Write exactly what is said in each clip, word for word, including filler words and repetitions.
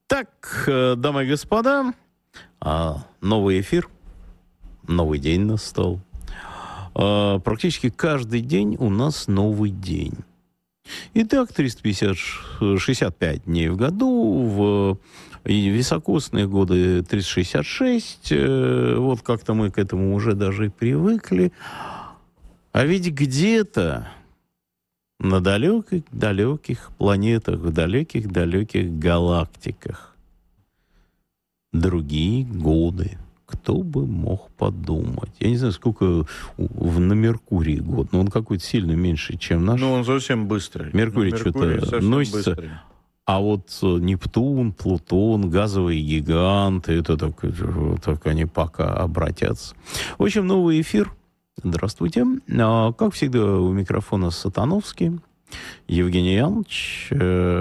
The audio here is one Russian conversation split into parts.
Так, дамы и господа, новый эфир, новый день настал. Практически каждый день у нас новый день. Итак, триста пятьдесят, шестьдесят пять дней в году, в високосные годы триста шестьдесят шесть. Вот как-то мы к этому уже даже и привыкли. А ведь где-то на далеких-далеких планетах, в далеких-далеких галактиках другие годы. Кто бы мог подумать? Я не знаю, сколько в, на Меркурии год, но он какой-то сильно меньше, чем наш. Ну, он совсем быстрый. Меркурий, Меркурий что-то носится. Быстрый. А вот Нептун, Плутон, газовые гиганты, это так, так они пока обратятся. В общем, новый эфир. Здравствуйте. Как всегда, у микрофона Сатановский, Евгений Янович,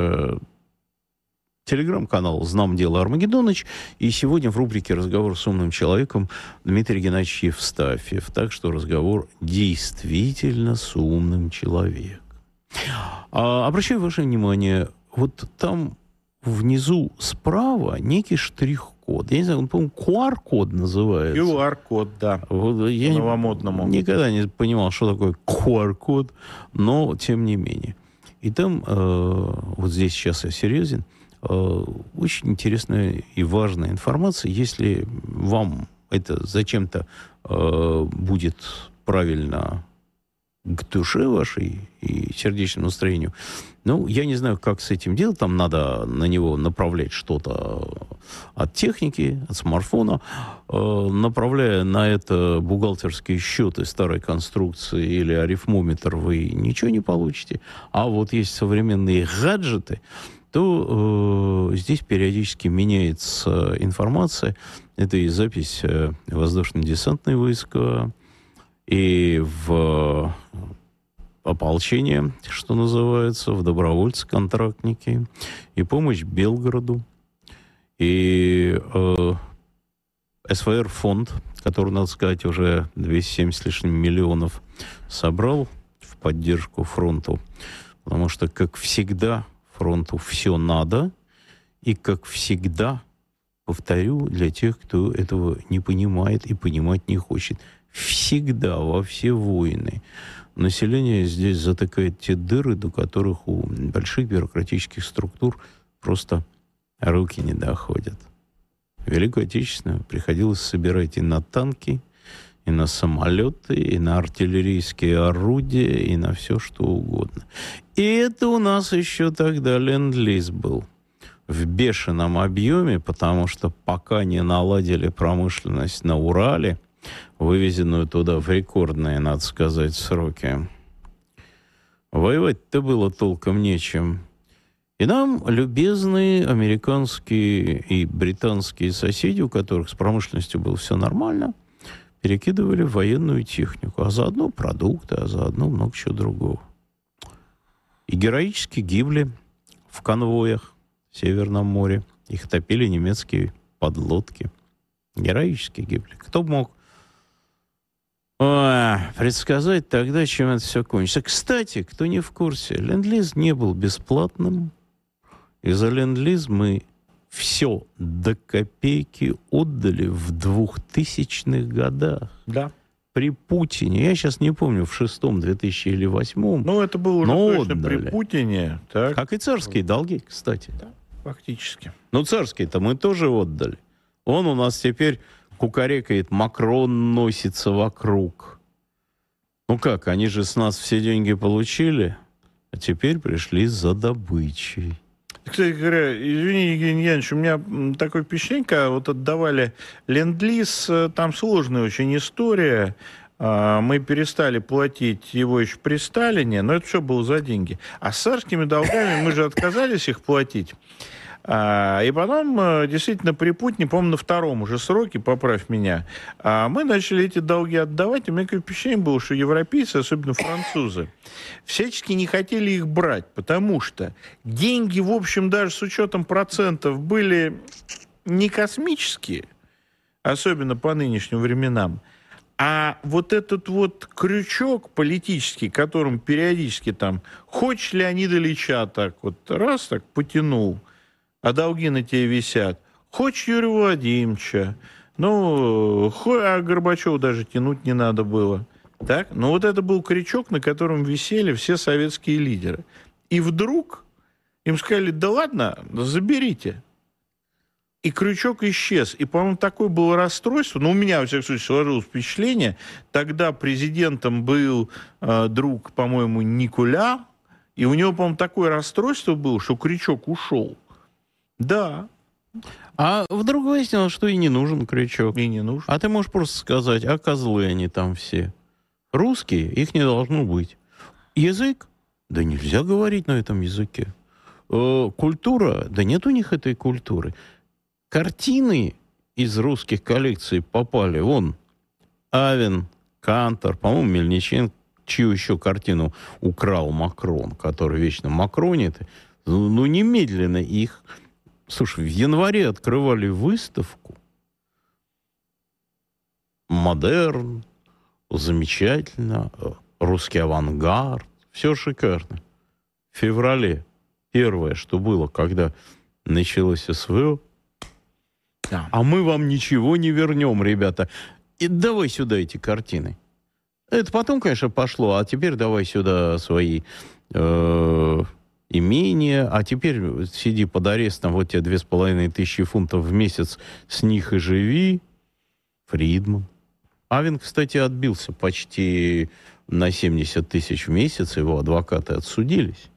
телеграм-канал «Знам дело Армагеддоныч». И сегодня в рубрике «Разговор с умным человеком» Дмитрий Геннадьевич Евстафьев. Так что разговор действительно с умным человеком. А, обращаю ваше внимание, вот там внизу справа некий штрих-код. Я не знаю, он, по-моему, ку ар-код называется. ку ар-код, да. Вот, я новомодному. Не, никогда не понимал, что такое ку ар-код, но тем не менее. И там, э, вот здесь сейчас я серьезен, очень интересная и важная информация. Если вам это зачем-то э, будет правильно к душе вашей и сердечному настроению, ну, я не знаю, как с этим делать. Там надо на него направлять что-то от техники, от смартфона. Э, направляя на это бухгалтерские счеты старой конструкции или арифмометр, вы ничего не получите. А вот есть современные гаджеты, то э, здесь периодически меняется информация. Это и запись э, воздушно-десантные войска, и в ополчение, что называется, в добровольцы-контрактники, и помощь Белгороду, и э, эс вэ эр-фонд, который, надо сказать, уже двести семьдесят с лишним миллионов собрал в поддержку фронту. Потому что, как всегда, фронту все надо, и, как всегда, повторю, для тех, кто этого не понимает и понимать не хочет, всегда во все войны население здесь затыкает те дыры, до которых у больших бюрократических структур просто руки не доходят. В Великую Отечественную приходилось собирать и на танки, и на самолеты, и на артиллерийские орудия, и на все, что угодно. И это у нас еще тогда ленд-лиз был в бешеном объеме, потому что пока не наладили промышленность на Урале, вывезенную туда в рекордные, надо сказать, сроки, воевать-то было толком нечем. И нам любезные американские и британские соседи, у которых с промышленностью было все нормально, перекидывали в военную технику, а заодно продукты, а заодно много чего другого. И героически гибли в конвоях в Северном море. Их топили немецкие подлодки. Героически гибли. Кто мог Ой, предсказать тогда, чем это все кончится? Кстати, кто не в курсе, ленд-лиз не был бесплатным. И за ленд-лиз мы все до копейки отдали в двухтысячных годах. Да. При Путине. Я сейчас не помню, в шестом, две тысячи или восьмом. Ну, это было уже точно отдали. При Путине. Так. Как и царские долги, кстати. Да, фактически. Ну, царские-то мы тоже отдали. Он у нас теперь кукарекает, Макрон носится вокруг. Ну как, они же с нас все деньги получили, а теперь пришли за добычей. Кстати говоря, извини, Евгений Янович, у меня такое впечатление, вот отдавали ленд-лиз, там сложная очень история. Мы перестали платить его еще при Сталине, но это все было за деньги. А с царскими долгами мы же отказались их платить. И потом, действительно, при Путине, по-моему, на втором уже сроке, поправь меня, мы начали эти долги отдавать, и у меня такое впечатление было, что европейцы, особенно французы, всячески не хотели их брать, потому что деньги, в общем, даже с учетом процентов, были не космические, особенно по нынешним временам, а вот этот вот крючок политический, которым периодически там, хочешь Леонида Ильича так вот раз так потянул, а долги на тебе висят. Хочешь Юрия Владимировича, ну, а Горбачеву даже тянуть не надо было. Так? Но вот это был крючок, на котором висели все советские лидеры. И вдруг им сказали, да ладно, заберите. И крючок исчез. И, по-моему, такое было расстройство. Ну, у меня, во всяком случае, сложилось впечатление. Тогда президентом был э, друг, по-моему, Николя. И у него, по-моему, такое расстройство было, что крючок ушел. Да. А вдруг выяснилось, что и не нужен крючок. И не нужен. А ты можешь просто сказать, а козлы они там все. Русские, их не должно быть. Язык? Да нельзя говорить на этом языке. Э, культура? Да нет у них этой культуры. Картины из русских коллекций попали. Вон, Авен, Кантор, по-моему, Мельниченко, чью еще картину украл Макрон, который вечно макронит. Ну, ну, немедленно их... Слушай, в январе открывали выставку. Модерн, замечательно, русский авангард, все шикарно. В феврале первое, что было, когда началось СВО, да. А мы вам ничего не вернем, ребята. И давай сюда эти картины. Это потом, конечно, пошло, а теперь давай сюда свои э, имения, а теперь сиди под арестом, вот тебе две с половиной тысячи фунтов в месяц, с них и живи. Фридман. Авен, кстати, отбился почти на семьдесят тысяч в месяц, его адвокаты отсудились.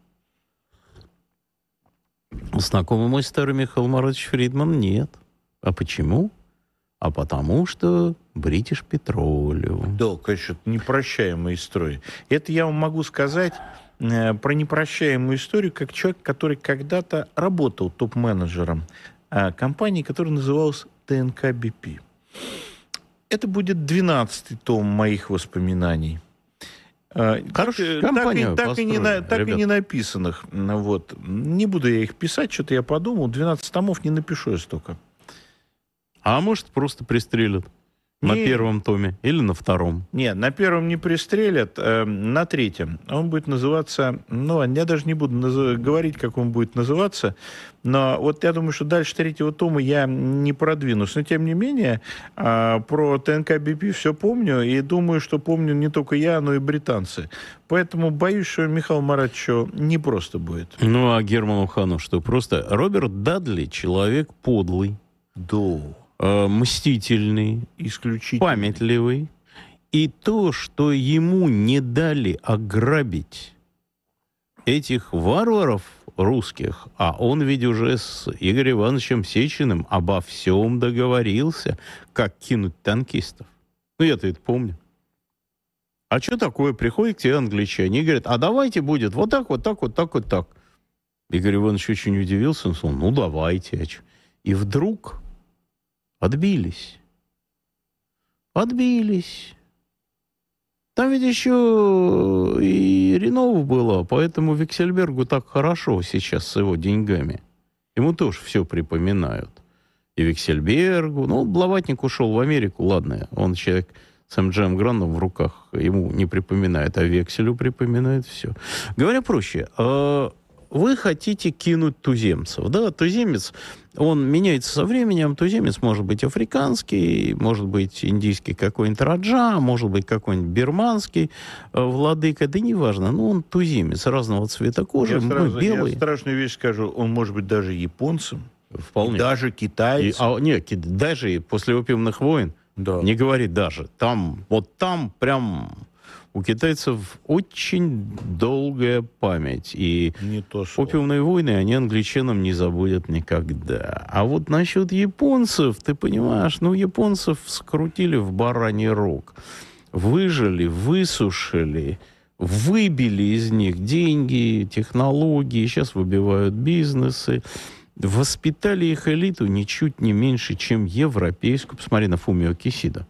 Знакомый мой старый Михаил Маратович Фридман нет. А почему? А потому что British Petroleum. Да, конечно, это непрощаемая история. Это я вам могу сказать э, про непрощаемую историю, как человек, который когда-то работал топ-менеджером э, компании, которая называлась ТНК би пи. Это будет двенадцатый том моих воспоминаний. Хорошая компания, так, и, так, и не, так и не написанных. Вот. Не буду я их писать, что-то я подумал. двенадцать томов не напишу я столько. А может, просто пристрелят на не, первом томе или на втором? Нет, на первом не пристрелят, э, на третьем. Он будет называться... Ну, я даже не буду наз... говорить, как он будет называться, но вот я думаю, что дальше третьего тома я не продвинусь. Но, тем не менее, э, про ТНК би пи все помню, и думаю, что помню не только я, но и британцы. Поэтому боюсь, что Михаил Маратовичу не просто будет. Ну, а Герману Хану что? Просто Роберт Дадли человек подлый. Да. Мстительный, памятливый. И то, что ему не дали ограбить этих варваров русских, а он ведь уже с Игорем Ивановичем Сечиным обо всем договорился, как кинуть танкистов. Ну, я-то это помню. А что такое? Приходят к тебе англичане и говорят, а давайте будет вот так, вот так, вот так, вот так. Игорь Иванович очень удивился, он сказал, ну, давайте. И вдруг... Отбились. Отбились. Там ведь еще и Ренов было, поэтому Виксельбергу так хорошо сейчас с его деньгами. Ему тоже все припоминают. И Виксельбергу. Ну, Блаватник ушел в Америку, ладно. Он человек с эм джи эм Грандом в руках. Ему не припоминает, а Векселю припоминает все. Говоря проще, вы хотите кинуть туземцев. Да, туземец, он меняется со временем. Туземец может быть африканский, может быть индийский какой-нибудь раджа, может быть какой-нибудь бирманский э, владыка. Да неважно, но он туземец разного цвета кожи, я мы сразу, белый. Я страшную вещь скажу, он может быть даже японцем. Вполне. Даже китайцем. И, а, нет, даже после опиумных войн, да. Не говори даже. Там, вот там прям... У китайцев очень долгая память. И не то опиумные войны они англичанам не забудут никогда. А вот насчет японцев, ты понимаешь, ну, японцев скрутили в бараний рог. Выжили, высушили, выбили из них деньги, технологии, сейчас выбивают бизнесы. Воспитали их элиту ничуть не меньше, чем европейскую. Посмотри на Фумио Кисидо.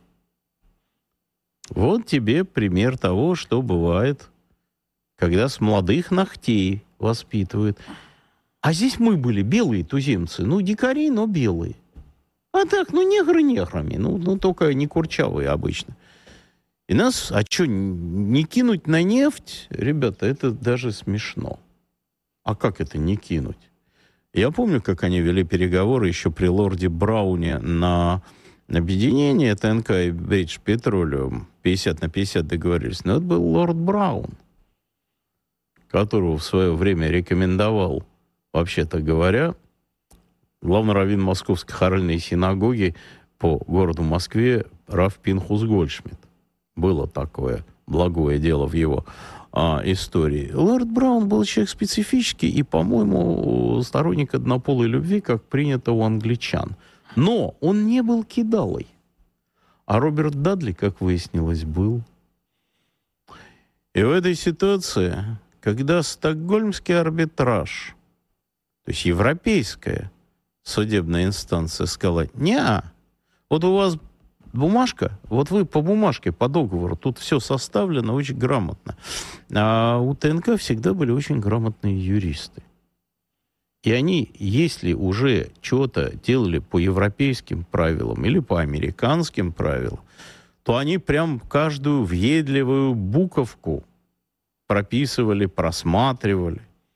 Вот тебе пример того, что бывает, когда с молодых ногтей воспитывают. А здесь мы были белые туземцы. Ну, дикари, но белые. А так, ну, негры неграми. Ну, ну только не курчавые обычно. И нас, а что, не кинуть на нефть? Ребята, это даже смешно. А как это не кинуть? Я помню, как они вели переговоры еще при лорде Брауне на объединение ТНК и British Petroleum. пятьдесят на пятьдесят договорились. Но это был лорд Браун, которого в свое время рекомендовал, вообще-то говоря, главный раввин Московской хоральной синагоги по городу Москве Рав Пинхус Гольдшмидт. Было такое благое дело в его а, истории. Лорд Браун был человек специфический и, по-моему, сторонник однополой любви, как принято у англичан. Но он не был кидалой. А Роберт Дадли, как выяснилось, был. И в этой ситуации, когда стокгольмский арбитраж, то есть европейская судебная инстанция, сказала: «Не, вот у вас бумажка, вот вы по бумажке, по договору, тут все составлено очень грамотно». А у ТНК всегда были очень грамотные юристы. И они, если уже что-то делали по европейским правилам или по американским правилам, то они прям каждую въедливую буковку прописывали, просматривали.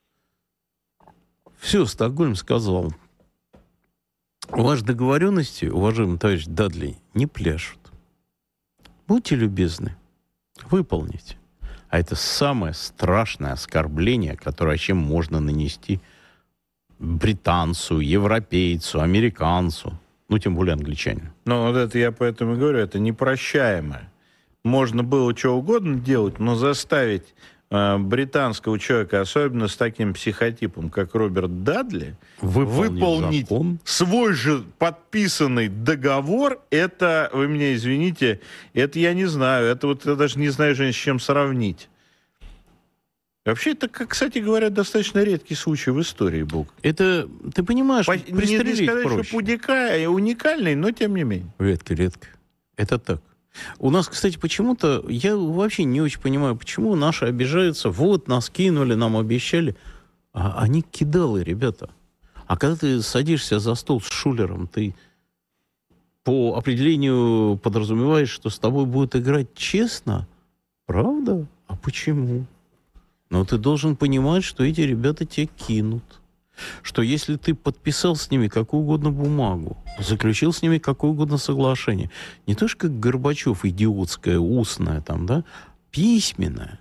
Все, Стокгольм сказал: ваши договоренности, уважаемый товарищ Дадли, не пляшут. Будьте любезны, выполните. А это самое страшное оскорбление, которое вообще можно нанести британцу, европейцу, американцу, ну, тем более англичанину. Ну, вот это я поэтому и говорю, это непрощаемое. Можно было что угодно делать, но заставить э, британского человека, особенно с таким психотипом, как Роберт Дадли, Выполнить, выполнить закон. свой же подписанный договор, это, вы меня извините, это я не знаю, это вот я даже не знаю, с чем сравнить. Вообще, это, как, кстати говоря, достаточно редкий случай в истории был. Это, ты понимаешь, По, не, не сказать, проще. что пудика, уникальный, но тем не менее. Редко, редко. Это так. У нас, кстати, почему-то, я вообще не очень понимаю, почему наши обижаются, вот, нас кинули, нам обещали. А они кидалы, ребята. А когда ты садишься за стол с шулером, ты по определению подразумеваешь, что с тобой будут играть честно? Правда? А почему? Но ты должен понимать, что эти ребята тебя кинут. Что если ты подписал с ними какую угодно бумагу, заключил с ними какое угодно соглашение, не то что как Горбачев, идиотское, устное там, да, письменное,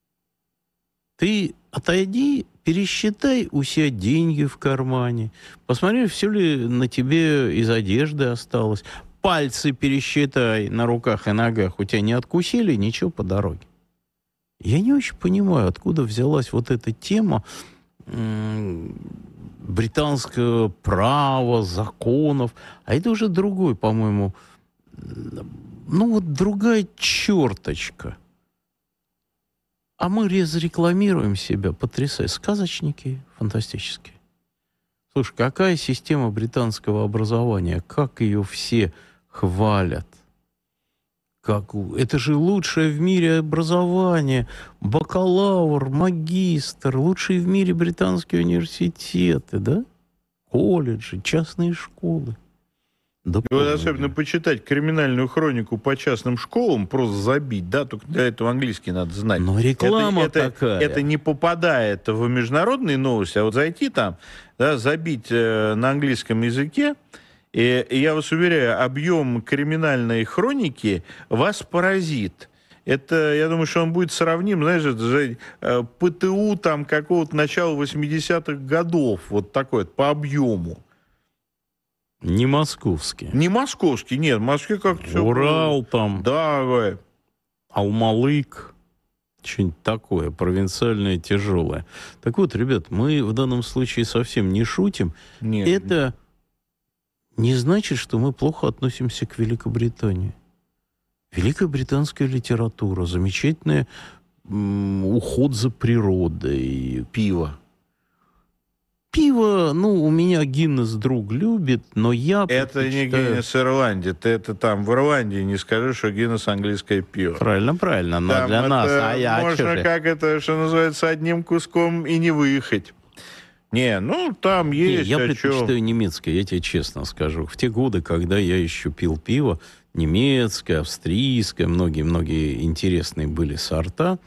ты отойди, пересчитай у себя деньги в кармане, посмотри, все ли на тебе из одежды осталось, пальцы пересчитай на руках и ногах, у тебя не откусили ничего по дороге. Я не очень понимаю, откуда взялась вот эта тема м- британского права, законов. А это уже другой, по-моему, ну вот другая черточка. А мы разрекламируем себя, потрясая. Сказочники фантастические. Слушай, какая система британского образования, как ее все хвалят. Как, это же лучшее в мире образование, бакалавр, магистр, лучшие в мире британские университеты, да? Колледжи, частные школы. Да, и вот особенно почитать криминальную хронику по частным школам, просто забить, да, только для этого английский надо знать. Но реклама это, это, такая. Это не попадает в международные новости, а вот зайти там, да, забить э, на английском языке, и, и я вас уверяю, объем криминальной хроники вас поразит. Это, я думаю, что он будет сравним, знаешь, ПТУ там какого-то начала восьмидесятых годов, вот такой вот, по объему. Не московский. Не московский, нет, в Москве как-то... Урал там. Да, Алмалык. Что-нибудь такое, провинциальное, тяжелое. Так вот, ребят, мы в данном случае совсем не шутим. Нет. Это не значит, что мы плохо относимся к Великобритании. Великая британская литература, замечательный м, уход за природой. Пиво. Пиво, ну, у меня Гиннес друг любит, но я Это предпочитаю... не Гиннес Ирландия. Ты это там в Ирландии не скажешь, что Гиннес английское пиво. Правильно, правильно, но там для нас, а я можно, же... как это, что называется, одним куском и не выехать. Не, ну, там есть... Не, я а предпочитаю чё? немецкое, я тебе честно скажу. В те годы, когда я еще пил пиво, немецкое, австрийское, многие-многие интересные были сорта,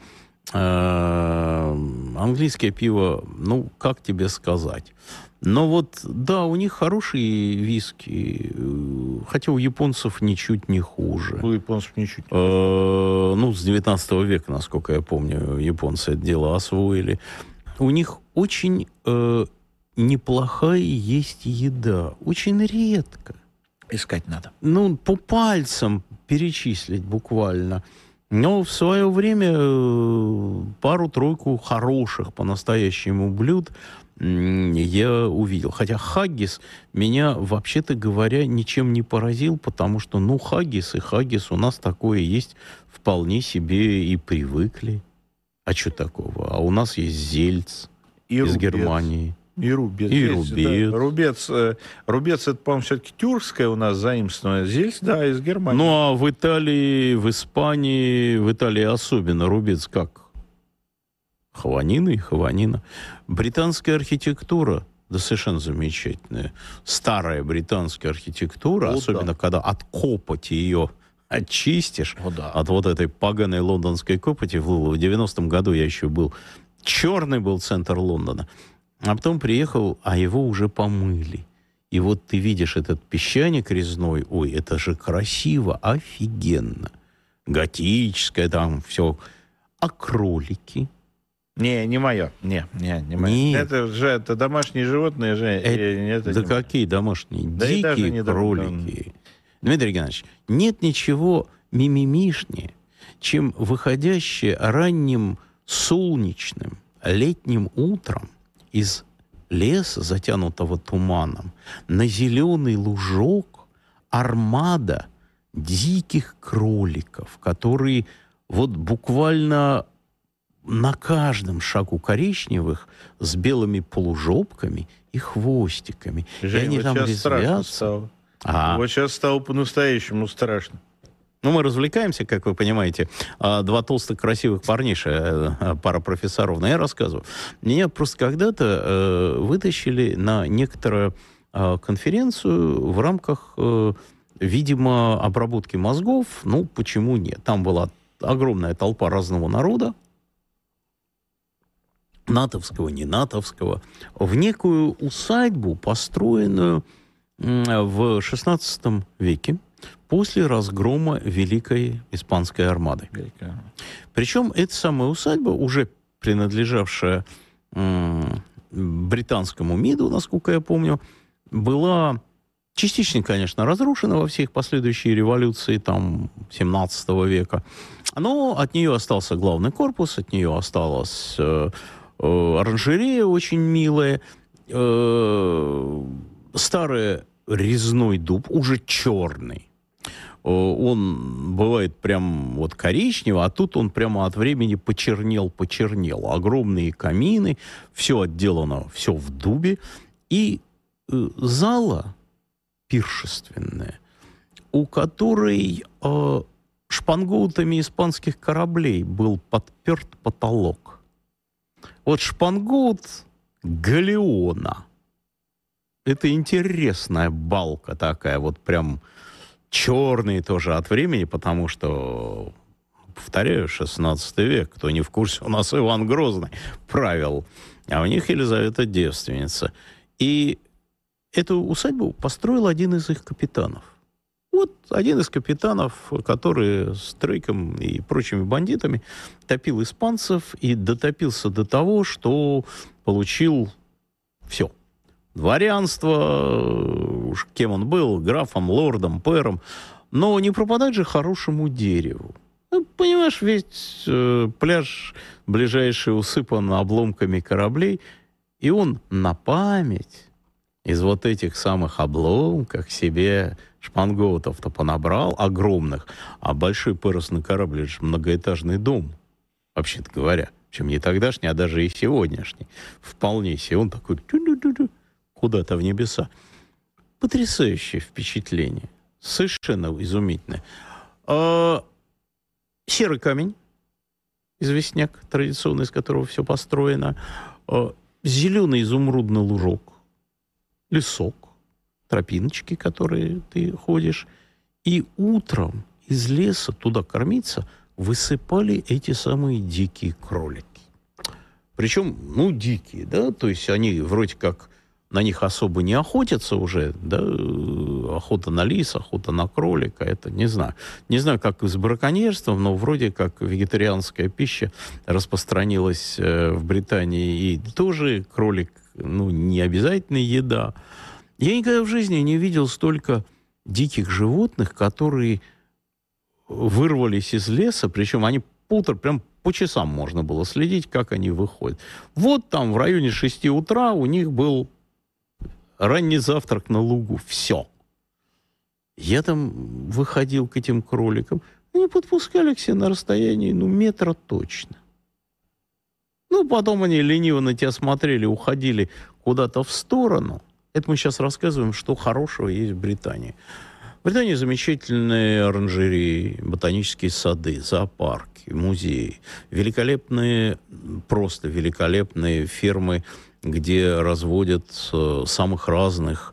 Английское пиво, ну, как тебе сказать? Но вот, да, у них хорошие виски, хотя у японцев ничуть не хуже. У японцев ничуть не хуже. Ну, с девятнадцатого века, насколько я помню, японцы это дело освоили. У них очень э, неплохая есть еда, очень редко. Искать надо. Ну, по пальцам перечислить буквально. Но в свое время пару-тройку хороших по-настоящему блюд я увидел. Хотя хаггис меня, вообще-то говоря, ничем не поразил, потому что, ну, хаггис и хаггис у нас такое есть, вполне себе и привыкли. А что такого? А у нас есть зельц и из рубец. Германии. И рубец. И Зельц, рубец. Да. Рубец, рубец, это, по-моему, все-таки тюркское у нас заимствованное. Зельц, да, из Германии. Ну, а в Италии, в Испании, в Италии особенно рубец как? Хаванина и хаванина. Британская архитектура, да, совершенно замечательная. Старая британская архитектура, О, особенно да. когда от копоти ее очистишь, О, да. от вот этой поганой лондонской копоти. В девяностом году я еще был. Черный был центр Лондона. А потом приехал, а его уже помыли. И вот ты видишь этот песчаник резной, ой, это же красиво, офигенно. Готическое там все. А кролики? Не, не мое. Не, не, не мое. Нет. Это же это домашние животные же. Это, это да не какие домашние? Да и даже Дикие не кролики. Дмитрий Геннадьевич, нет ничего мимимишнее, чем выходящее ранним солнечным летним утром из леса, затянутого туманом, на зеленый лужок армада диких кроликов, которые вот буквально на каждом шагу коричневых с белыми полужопками и хвостиками. Женя, и они вот там сейчас страшно резвятся. стало. А. Вот сейчас стало по-настоящему страшно. Ну, мы развлекаемся, как вы понимаете. Два толстых красивых парниша, пара профессоров, но я рассказываю. Меня просто когда-то э, вытащили на некоторую э, конференцию в рамках, э, видимо, обработки мозгов. Ну, почему нет? Там была огромная толпа разного народа, натовского, не натовского, в некую усадьбу, построенную э, в шестнадцатом веке, после разгрома Великой Испанской армады. Великая. Причем эта самая усадьба, уже принадлежавшая м- британскому МИДу, насколько я помню, была частично, конечно, разрушена во всех последующие революции там, семнадцатого века, но от нее остался главный корпус, от нее осталась э, э, оранжерея очень милая, э, старый резной дуб, уже черный. Он бывает прям вот коричневый, а тут он прямо от времени почернел-почернел. Огромные камины, все отделано, все в дубе. И э, зала пиршественная, у которой э, шпангоутами испанских кораблей был подперт потолок. Вот шпангоут галеона. Это интересная балка такая, вот прям... Черные тоже от времени, потому что, повторяю, шестнадцатый век, кто не в курсе, у нас Иван Грозный правил, а у них Елизавета девственница. И эту усадьбу построил один из их капитанов. Вот один из капитанов, который с Трейком и прочими бандитами топил испанцев и дотопился до того, что получил все. Дворянство, уж кем он был, графом, лордом, пэром. Но не пропадать же хорошему дереву. Ну, понимаешь, ведь э, пляж ближайший усыпан обломками кораблей, и он на память из вот этих самых обломков себе шпангоутов-то понабрал огромных, а большой парусный корабль — это же многоэтажный дом, вообще-то говоря, чем не тогдашний, а даже и сегодняшний. Вполне себе он такой... куда-то в небеса. Потрясающее впечатление. Совершенно изумительное. А, серый камень, известняк, традиционный, из которого все построено. А, зеленый изумрудный лужок. Лесок. Тропиночки, которые ты ходишь. И утром из леса туда кормиться высыпали эти самые дикие кролики. Причем, ну, дикие, да, то есть они вроде как на них особо не охотятся уже, да, охота на лис, охота на кролика, это не знаю. Не знаю, как с браконьерством, но вроде как вегетарианская пища распространилась э, в Британии, и тоже кролик, ну, не обязательно еда. Я никогда в жизни не видел столько диких животных, которые вырвались из леса, причем они по утру, прям по часам можно было следить, как они выходят. Вот там в районе шести утра у них был ранний завтрак на лугу. Все. Я там выходил к этим кроликам. Они подпускали к себе на расстоянии, ну, метра точно. Ну, потом они лениво на тебя смотрели, уходили куда-то в сторону. Это мы сейчас рассказываем, что хорошего есть в Британии. В Британии замечательные оранжереи, ботанические сады, зоопарки, музеи. Великолепные, просто великолепные фермы, где разводят э, самых разных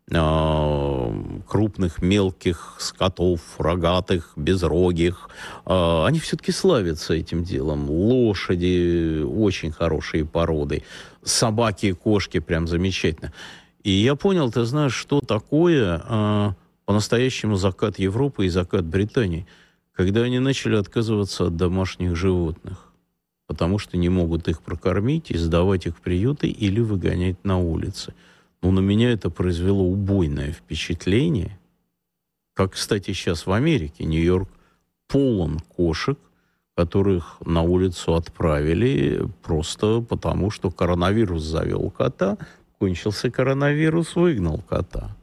э, крупных, мелких скотов, рогатых, безрогих. Э, они все-таки славятся этим делом. Лошади очень хорошие породы. Собаки и кошки прям замечательно. И я понял, ты знаешь, что такое э, по-настоящему закат Европы и закат Британии, когда они начали отказываться от домашних животных, потому что не могут их прокормить и сдавать их в приюты или выгонять на улицы. Ну, на меня это произвело убойное впечатление. Как, кстати, сейчас в Америке. Нью-Йорк полон кошек, которых на улицу отправили просто потому, что коронавирус завел кота, кончился коронавирус, выгнал кота.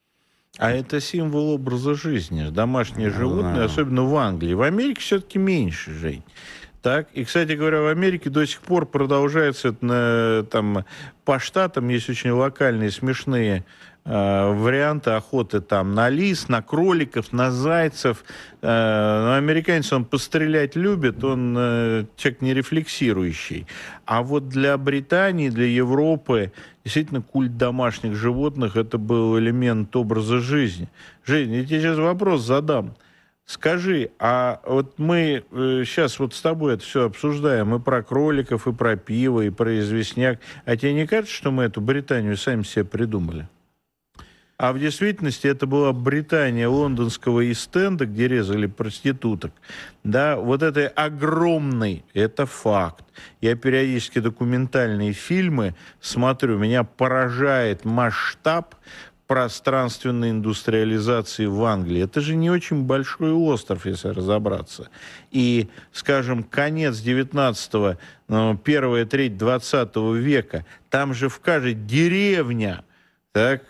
А это символ образа жизни. Домашние Да. животные, особенно в Англии. В Америке все-таки меньше, Жень. Так, и, кстати говоря, в Америке до сих пор продолжается это на, там, по штатам есть очень локальные смешные э, варианты охоты там на лис, на кроликов, на зайцев. Э, но американец, он пострелять любит, он э, человек нерефлексирующий. А вот для Британии, для Европы действительно культ домашних животных это был элемент образа жизни. Жень, я тебе сейчас вопрос задам. Скажи, а вот мы э, сейчас вот с тобой это все обсуждаем, и про кроликов, и про пиво, и про известняк. А тебе не кажется, что мы эту Британию сами себе придумали? А в действительности это была Британия лондонского Ист-Энда, где резали проституток. Да, вот это огромный, это факт. Я периодически документальные фильмы смотрю, меня поражает масштаб пространственной индустриализации в Англии. Это же не очень большой остров, если разобраться. И, скажем, конец девятнадцатого, первая треть двадцатого века, там же в каждой деревне, так,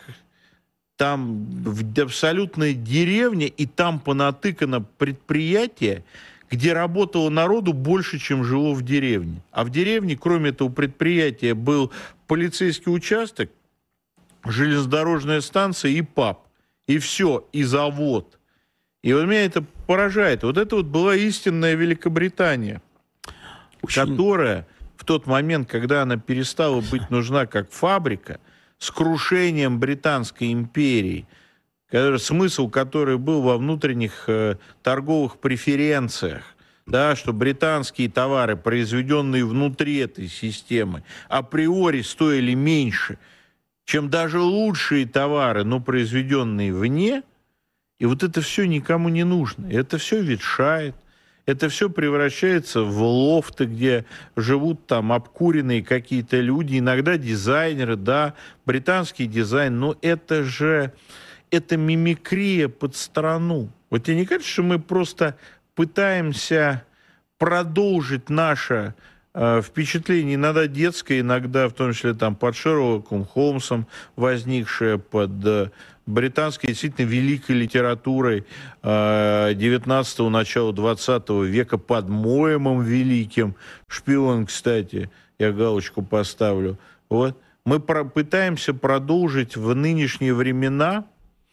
там абсолютная деревня, и там понатыкано предприятие, где работало народу больше, чем жило в деревне. А в деревне, кроме этого предприятия, был полицейский участок, железнодорожная станция и паб. И все, и завод. И вот меня это поражает. Вот это вот была истинная Великобритания, Очень... которая в тот момент, когда она перестала быть нужна как фабрика, с крушением Британской империи, который, смысл которой был во внутренних э, торговых преференциях, да, что британские товары, произведенные внутри этой системы, априори стоили меньше, чем даже лучшие товары, но произведенные вне, и вот это все никому не нужно. Это все ветшает, это все превращается в лофты, где живут там обкуренные какие-то люди, иногда дизайнеры, да, британский дизайн, но это же, это мимикрия под страну. Вот тебе не кажется, что мы просто пытаемся продолжить наше впечатление, иногда детское, иногда, в том числе, там, под Шерлоком Холмсом, возникшее под британской, действительно, великой литературой девятнадцатого, начала двадцатого века, под Моэмом великим. Шпион, кстати, я галочку поставлю. Вот. Мы про- пытаемся продолжить в нынешние времена,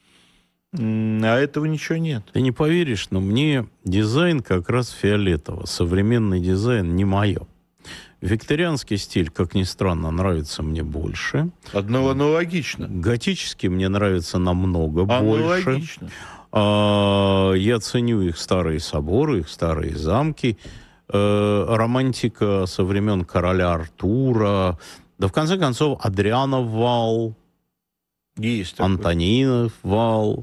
а этого ничего нет. Ты не поверишь, но мне дизайн как раз фиолетово. Современный дизайн не мое. Викторианский стиль, как ни странно, нравится мне больше. Одно аналогично. Готический мне нравится намного больше. Аналогично. А, я ценю их старые соборы, их старые замки. А, романтика со времен короля Артура. Да, в конце концов, Адрианов вал, Есть такой. Антонинов вал.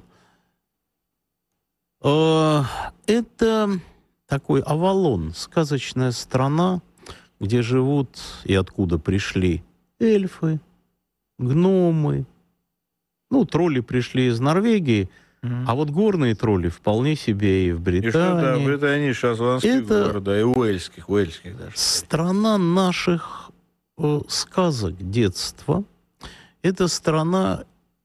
А, это такой Авалон, сказочная страна, где живут и откуда пришли эльфы, гномы. Ну, тролли пришли из Норвегии, mm-hmm. а вот горные тролли вполне себе и в Британии. И что, да, в Британии, шотландских города, и уэльских, уэльских даже. Страна наших э, сказок детства. Это страна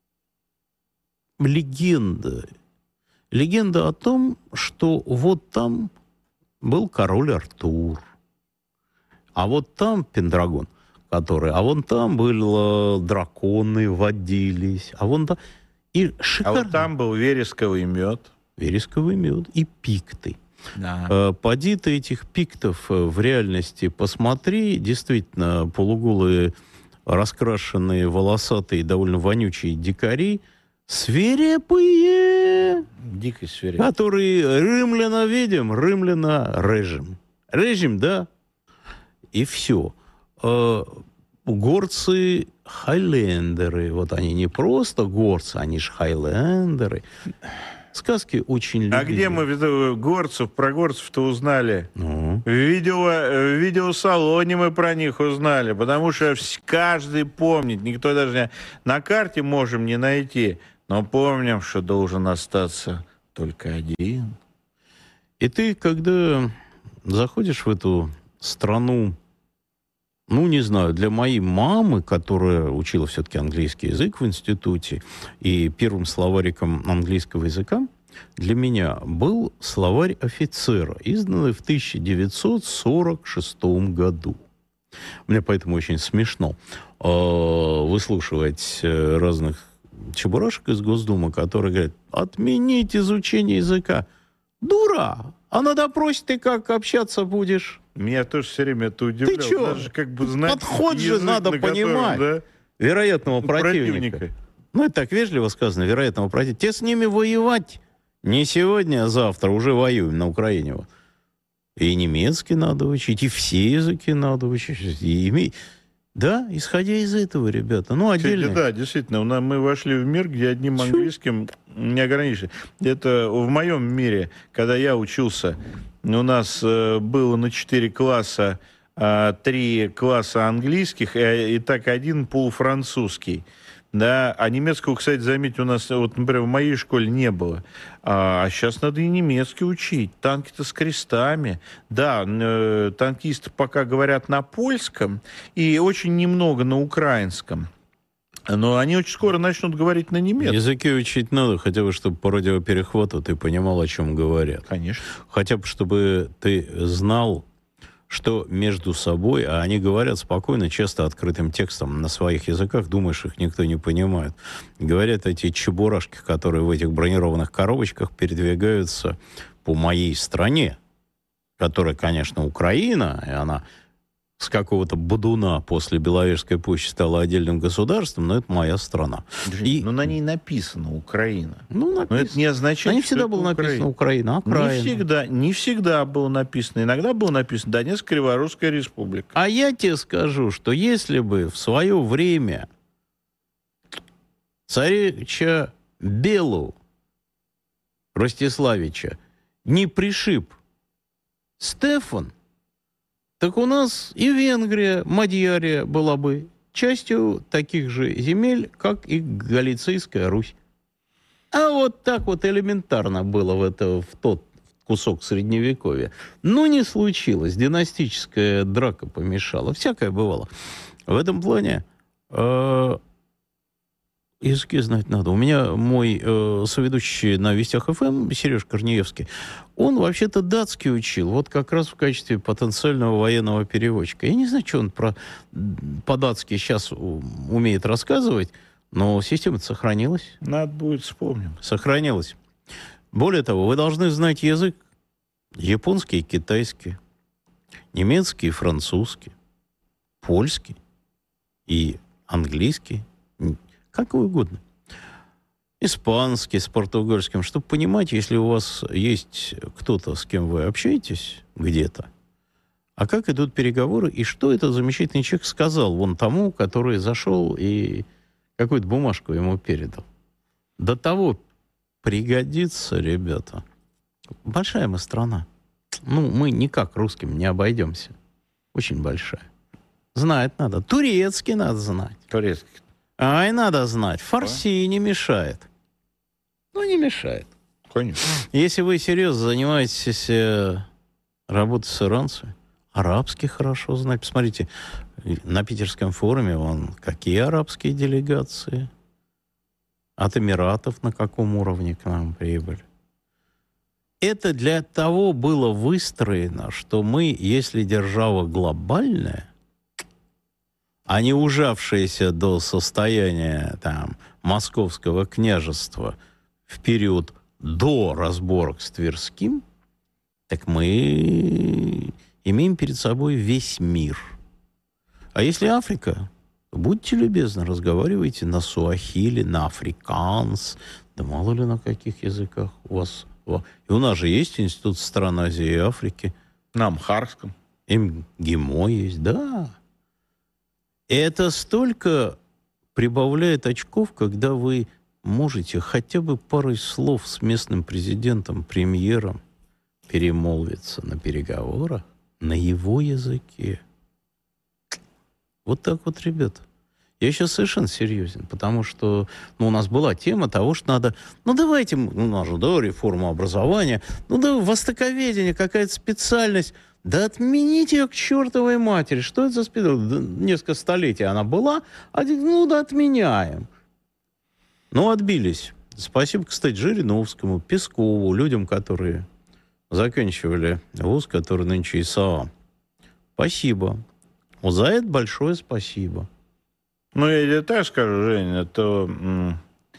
легенда. Легенда о том, что вот там был король Артур, а вот там Пендрагон, который, а вон там были драконы, водились, а вон там... И шикарно. А вот там был вересковый мед. Вересковый мед и пикты. Да. Поди ты этих пиктов в реальности посмотри, действительно, полуголые, раскрашенные, волосатые, довольно вонючие дикари, свирепые, дикой свирепые, которые римляна видим, римляна режем. Режем, да? И все. Горцы хайлендеры. Вот они не просто горцы, они же хайлендеры. Сказки очень любили. А где мы горцев, про горцев-то узнали? Ну. В, видео, в видеосалоне мы про них узнали, потому что каждый помнит, никто даже не... На карте можем не найти, но помним, что должен остаться только один. И ты, когда заходишь в эту страну, ну, не знаю, для моей мамы, которая учила все-таки английский язык в институте, и первым словариком английского языка для меня был словарь офицера, изданный в тысяча девятьсот сорок шестом году. Мне поэтому очень смешно э, выслушивать разных чебурашек из Госдумы, которые говорят: отменить изучение языка. Дура! А на допросе ты как общаться будешь? Меня тоже все время это удивляло. Ты что? Даже как бы знать подход же язык, надо понимать. Котором, да? Вероятного противника. противника. Ну, это так вежливо сказано, вероятного противника. Тебе с ними воевать не сегодня, а завтра. Уже воюем на Украине. Вот. И немецкий надо учить, и все языки надо учить. И... Да, исходя из этого, ребята. Ну, отдельно. Кстати, да, действительно, мы вошли в мир, где одним английским не ограничено. Это в моем мире, когда я учился, у нас э, было на четыре класса, э, три класса английских, и, и так один полуфранцузский. Да, а немецкого, кстати, заметьте, у нас, вот, например, в моей школе не было. А, а сейчас надо и немецкий учить. Танки-то с крестами. Да, э, танкисты пока говорят на польском и очень немного на украинском. Но они очень скоро начнут говорить на немецком. Языки учить надо, хотя бы, чтобы по радиоперехвату ты понимал, о чем говорят. Конечно. Хотя бы, чтобы ты знал, что между собой, а они говорят спокойно, часто открытым текстом на своих языках, думаешь, их никто не понимает. Говорят эти чебурашки, которые в этих бронированных коробочках передвигаются по моей стране, которая, конечно, Украина, и она с какого-то бодуна после Беловежской пущи стала отдельным государством, но это моя страна. И... Но на ней написано Украина. Ну, написано. Но это не означает, не всегда было написано Украина, а Украина. Не всегда, не всегда было написано. Иногда было написано Донецкая Криворусская республика. А я тебе скажу, что если бы в свое время царевича Белу Ростиславича не пришиб Стефан, так у нас и Венгрия, Мадьярия была бы частью таких же земель, как и Галицийская Русь. А вот так вот элементарно было в, это, в тот кусок Средневековья. Но не случилось. Династическая драка помешала. Всякое бывало. В этом плане э, языки знать надо. У меня мой э, соведущий на Вестях ФМ, Сереж Корнеевский, он вообще-то датский учил, вот как раз в качестве потенциального военного переводчика. Я не знаю, что он про по-датски сейчас умеет рассказывать, но система-то сохранилась. Надо будет вспомним. Сохранилась. Более того, вы должны знать язык японский и китайский, немецкий и французский, польский и английский, как угодно. испанский, с португальским, чтобы понимать, если у вас есть кто-то, с кем вы общаетесь где-то, а как идут переговоры, и что этот замечательный человек сказал вон тому, который зашел и какую-то бумажку ему передал. До того пригодится, ребята. Большая мы страна. Ну, мы никак русским не обойдемся. Очень большая. Знать надо. Турецкий надо знать. Турецкий. Ай, надо знать. Фарси а? не мешает. Ну, не мешает. Конечно. Если вы серьезно занимаетесь э, работой с иранцами, арабский хорошо знать. Посмотрите, на Питерском форуме вон, какие арабские делегации. От Эмиратов на каком уровне к нам прибыли. Это для того было выстроено, что мы, если держава глобальная, а не ужавшаяся до состояния там, московского княжества в период до разборок с Тверским, так мы имеем перед собой весь мир. А если Африка, будьте любезны, разговаривайте на суахили, на африканс, да мало ли на каких языках у вас. И у нас же есть Институт стран Азии и Африки. На амхарском. МГИМО есть, да. Это столько прибавляет очков, когда вы можете хотя бы парой слов с местным президентом, премьером перемолвиться на переговорах на его языке. Вот так вот, ребята. Я сейчас совершенно серьезен, потому что ну, у нас была тема того, что надо... Ну, давайте, ну, у нас же, да, реформа образования. Ну, да, востоковедение, какая-то специальность. Да отмените ее к чертовой матери. Что это за специальность? Да, несколько столетий она была, а ну, да отменяем. Ну, отбились. Спасибо, кстати, Жириновскому, Пескову, людям, которые заканчивали вуз, который нынче ИСАА. Спасибо. За это большое спасибо. Ну, я тебе так скажу, Жень, это м-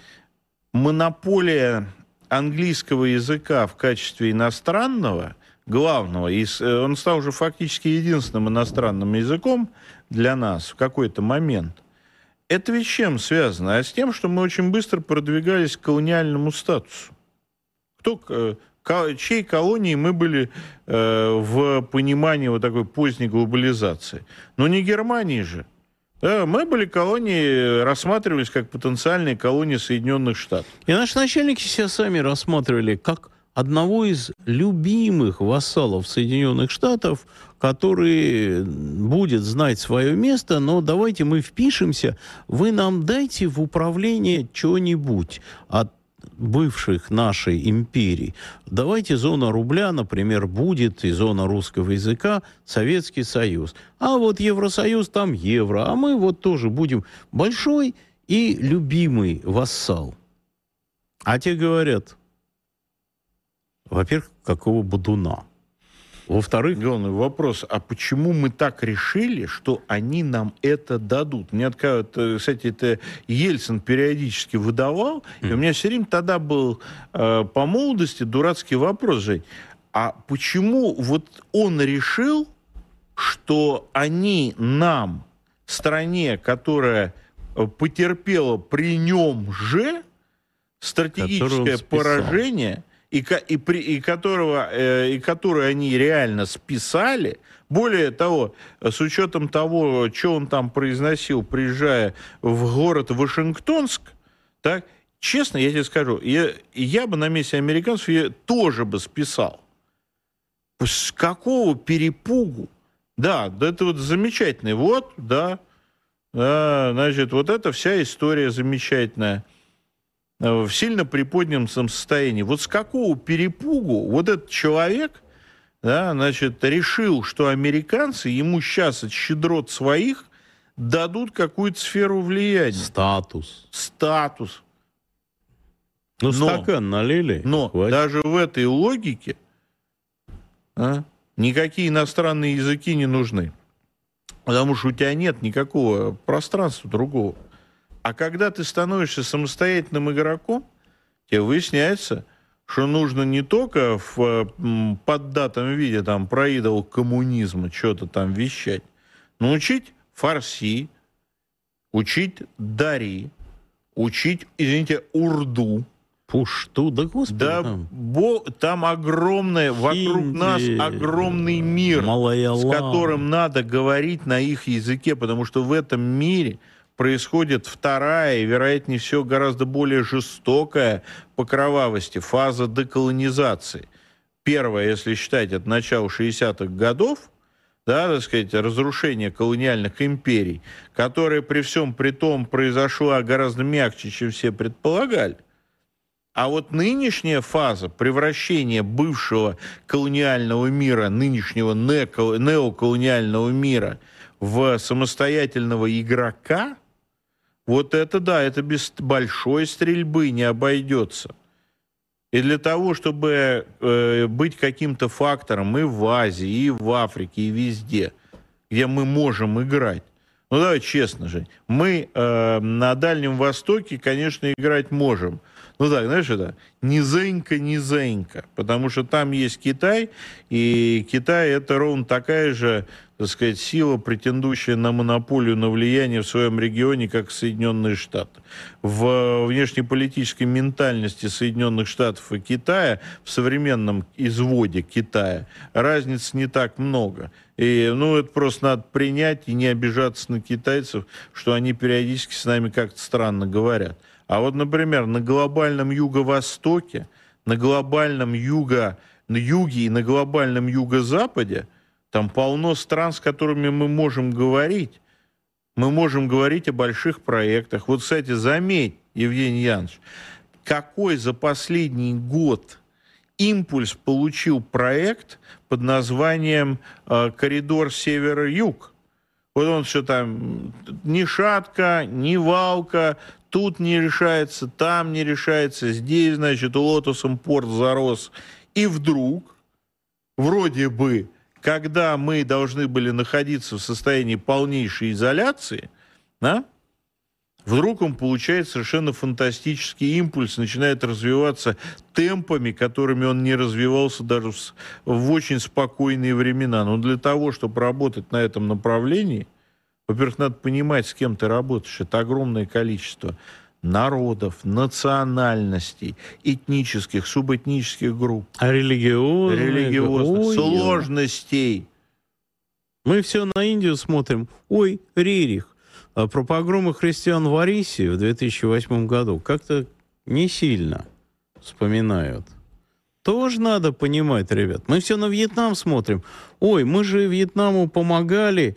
монополия английского языка в качестве иностранного, главного, и он стал уже фактически единственным иностранным языком для нас в какой-то момент. Это ведь с чем связано? А с тем, что мы очень быстро продвигались к колониальному статусу. Кто, чьей колонией мы были э, в понимании вот такой поздней глобализации? Но не Германии же. Да, мы были колонии, рассматривались как потенциальные колонии Соединенных Штатов. И наши начальники себя сами рассматривали как одного из любимых вассалов Соединенных Штатов, который будет знать свое место, но давайте мы впишемся, вы нам дайте в управление что-нибудь от бывших нашей империи. Давайте зона рубля, например, будет, и зона русского языка Советский Союз. А вот Евросоюз, там евро. А мы вот тоже будем большой и любимый вассал. А те говорят, во-первых, какого бодуна? Во-вторых... Главный вопрос, а почему мы так решили, что они нам это дадут? Мне, кстати, это Ельцин периодически выдавал, mm. и у меня все время тогда был э, по молодости дурацкий вопрос, Жень, а почему вот он решил, что они нам, стране, которая потерпела при нем же стратегическое поражение... И, и, и, которого, э, и которую они реально списали. Более того, с учетом того, что он там произносил, приезжая в город Вашингтонск, так, честно, я тебе скажу, я, я бы на месте американцев я тоже бы списал. С какого перепугу? Да, да, это вот замечательно. Вот, да, да, значит, вот эта вся история замечательная. В сильно приподнятом состоянии. Вот с какого перепугу вот этот человек, да, значит, решил, что американцы ему сейчас от щедрот своих дадут какую-то сферу влияния. Статус. Статус. Ну, но, стакан налили. Но хватит. Даже в этой логике а, никакие иностранные языки не нужны. Потому что у тебя нет никакого пространства другого. А когда ты становишься самостоятельным игроком, тебе выясняется, что нужно не только в поддатом виде там, про идол коммунизма что-то там вещать, но учить фарси, учить дари, учить, извините, урду. Пушту, да господи. Да, там, бо, там огромное, вокруг хинди, нас огромный мир, малаялам. с которым надо говорить на их языке, потому что в этом мире происходит вторая и, вероятнее всего, гораздо более жестокая по кровавости фаза деколонизации. Первая, если считать от начала шестидесятых годов, да, так сказать, разрушение колониальных империй, которая при всем при том произошла гораздо мягче, чем все предполагали. А вот нынешняя фаза превращения бывшего колониального мира, нынешнего неко- неоколониального мира в самостоятельного игрока, вот это да, это без большой стрельбы не обойдется. И для того, чтобы э, быть каким-то фактором и в Азии, и в Африке, и везде, где мы можем играть, ну давай честно же, мы э, на Дальнем Востоке, конечно, играть можем. Ну так, знаешь, это низенько-низенько, потому что там есть Китай, и Китай это ровно такая же, так сказать, сила, претендующая на монополию, на влияние в своем регионе, как Соединенные Штаты. В внешнеполитической ментальности Соединенных Штатов и Китая, в современном изводе Китая, разниц не так много. И, ну, это просто надо принять и не обижаться на китайцев, что они периодически с нами как-то странно говорят. А вот, например, на глобальном юго-востоке, на глобальном юго, на юге и на глобальном юго-западе там полно стран, с которыми мы можем говорить. Мы можем говорить о больших проектах. Вот, кстати, заметь, Евгений Янович, какой за последний год импульс получил проект под названием э, «Коридор север-юг». Вот он все там, ни шатка, ни валка, тут не решается, там не решается, здесь, значит, лотосом порт зарос. И вдруг, вроде бы, когда мы должны были находиться в состоянии полнейшей изоляции, да, вдруг он получает совершенно фантастический импульс, начинает развиваться темпами, которыми он не развивался даже в, в очень спокойные времена. Но для того, чтобы работать на этом направлении, во-первых, надо понимать, с кем ты работаешь. Это огромное количество народов, национальностей, этнических, субэтнических групп. А религиозных? Религиозных, Ой, сложностей. Мы все на Индию смотрим. Ой, Рерих. А про погромы христиан в Арисе в две тысячи восьмом году как-то не сильно вспоминают. Тоже надо понимать, ребят. Мы все на Вьетнам смотрим. Ой, мы же Вьетнаму помогали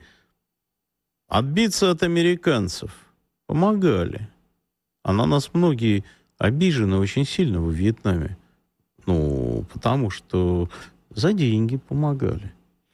отбиться от американцев. Помогали. А на нас многие обижены очень сильно во Вьетнаме. Ну, потому что за деньги помогали.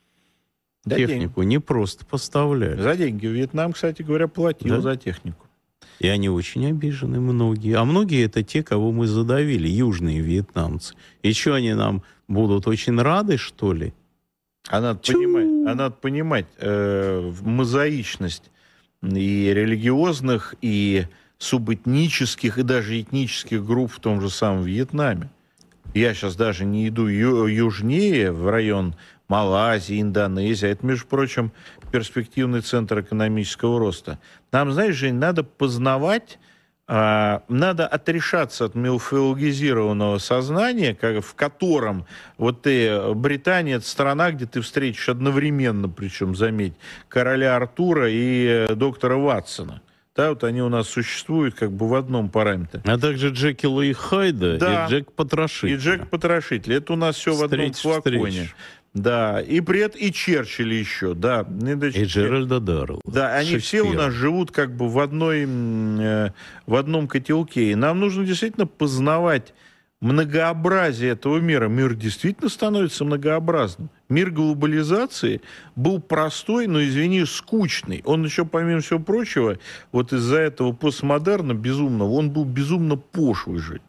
Да, технику деньги. Не просто поставляли. За деньги. Вьетнам, кстати говоря, платил да? за технику. И они очень обижены, многие. А многие это те, кого мы задавили, южные вьетнамцы. И что, они нам будут очень рады, что ли? А надо понимать, а надо понимать э, мозаичность и религиозных, и субэтнических, и даже этнических групп в том же самом Вьетнаме. Я сейчас даже не иду ю- южнее, в район Малайзии, Индонезии. Это, между прочим, перспективный центр экономического роста. Нам, знаешь, Жень, надо познавать, э, надо отрешаться от мифологизированного сознания, как, в котором вот ты, Британия, это страна, где ты встретишь одновременно, причем, заметь, короля Артура и э, доктора Ватсона. Да, вот они у нас существуют как бы в одном параметре. А также Джекила и Хайда, да, и Джек Потрошитель. И Джек Потрошитель. Это у нас все в одном флаконе. Встреч. Да, и при этом и Черчилль еще, да. И Джеральда Даррелла. Да, они все у нас живут как бы в одной, э, в одном котелке. И нам нужно действительно познавать многообразие этого мира. Мир действительно становится многообразным. Мир глобализации был простой, но, извини, скучный. Он еще, помимо всего прочего, вот из-за этого постмодерна безумного, он был безумно пошлый же.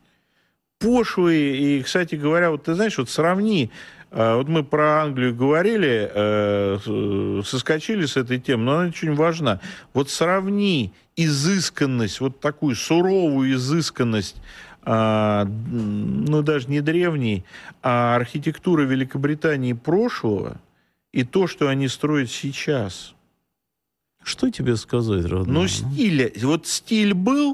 Пошлый, и, кстати говоря, вот ты знаешь, вот сравни, вот мы про Англию говорили, соскочили с этой темы, но она очень важна. Вот сравни изысканность, вот такую суровую изысканность, ну, даже не древней, а архитектуры Великобритании прошлого и то, что они строят сейчас. Что тебе сказать, родной? Ну, стиль, вот стиль был,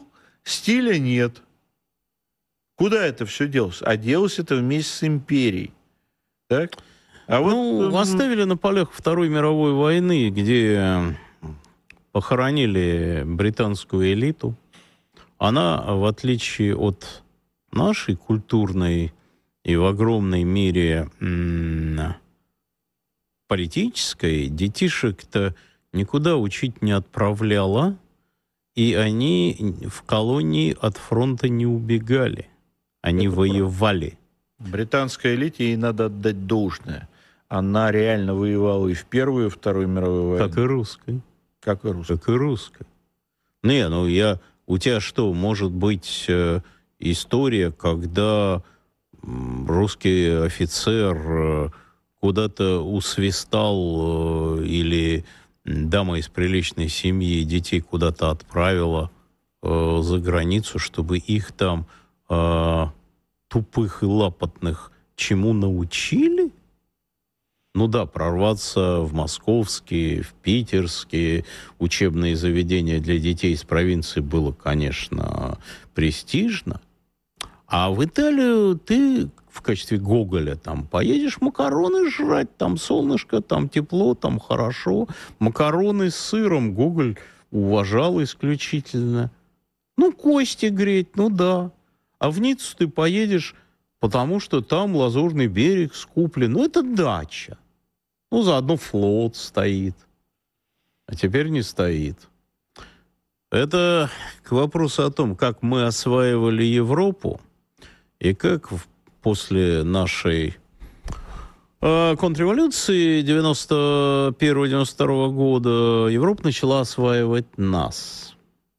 Стиля нет. Куда это все делось? А делось это вместе с империей. Так? А ну, вот, оставили на полях Второй мировой войны, где похоронили британскую элиту. Она, в отличие от нашей культурной и в огромной мере м- политической, детишек-то никуда учить не отправляла, и они в колонии от фронта не убегали. Они Это воевали. Британской элите ей надо отдать должное. Она реально воевала и в Первую, и в Вторую мировую войну. Как и русской. Как и русская. Как и русская. Не, ну я... У тебя что, может быть э, история, когда м, русский офицер э, куда-то усвистал э, или дама из приличной семьи детей куда-то отправила э, за границу, чтобы их там э, тупых и лапотных чему научили? Ну да, прорваться в московские, в питерские учебные заведения для детей из провинции было, конечно, престижно. А в Италию ты в качестве Гоголя там поедешь макароны жрать, там солнышко, там тепло, там хорошо. Макароны с сыром Гоголь уважал исключительно. Ну, кости греть, ну да. А в Ниццу ты поедешь, потому что там Лазурный берег скуплен. Ну, это дача. Ну, заодно флот стоит. А теперь не стоит. Это к вопросу о том, как мы осваивали Европу и как после нашей э, контрреволюции девяносто первого девяносто второго года Европа начала осваивать нас.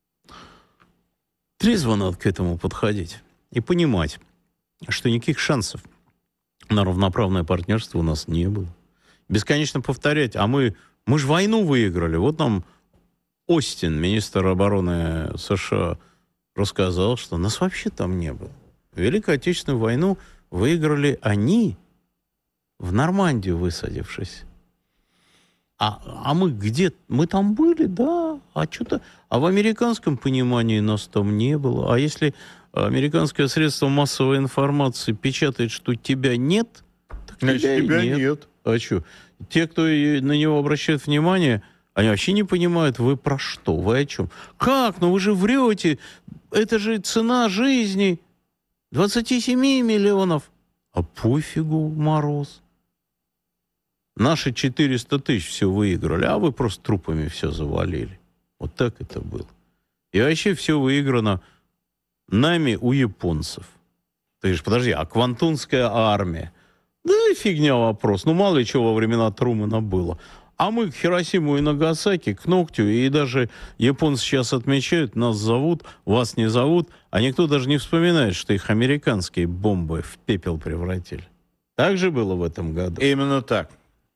Трезво надо к этому подходить и понимать, что никаких шансов на равноправное партнерство у нас не было. Бесконечно повторять, а мы, мы же войну выиграли. Вот нам Остин, министр обороны США, рассказал, что нас вообще там не было. Великую Отечественную войну выиграли они, в Нормандию высадившись. А, а мы где? Мы там были, да. А что-то... А в американском понимании нас там не было. А если американское средство массовой информации печатает, что тебя нет, так Значит, тебя, тебя и нет. нет. А что? Те, кто на него обращает внимание, они вообще не понимают, вы про что, вы о чем. Как? Ну вы же врете. Это же цена жизни. двадцать семь миллионов. А пофигу, Мороз. Наши четыреста тысяч все выиграли, а вы просто трупами все завалили. Вот так это было. И вообще все выиграно нами у японцев. Ты же, подожди, а Квантунская армия? Да и фигня вопрос. Ну, мало ли чего во времена Трумэна было. А мы к Хиросиму и Нагасаки, к ногтю, и даже японцы сейчас отмечают, нас зовут, вас не зовут, а никто даже не вспоминает, что их американские бомбы в пепел превратили. Так же было в этом году. Именно так.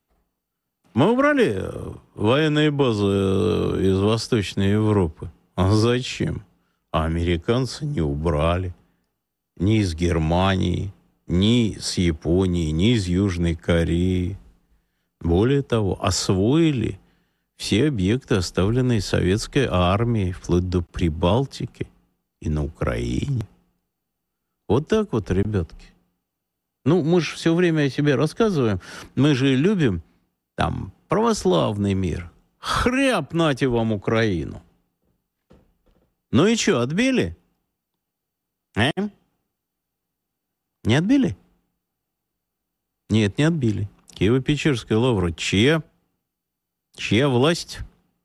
Мы убрали военные базы из Восточной Европы. А зачем? А американцы не убрали. Ни из Германии, ни с Японии, ни из Южной Кореи. Более того, освоили все объекты, оставленные советской армией, вплоть до Прибалтики и на Украине. Вот так вот, ребятки. Ну, мы же все время о себе рассказываем. Мы же любим там православный мир. Хряб, нате вам Украину. Ну и что, отбили? А? Не отбили? Нет, не отбили. Киево-Печерская лавра чья? Чья власть?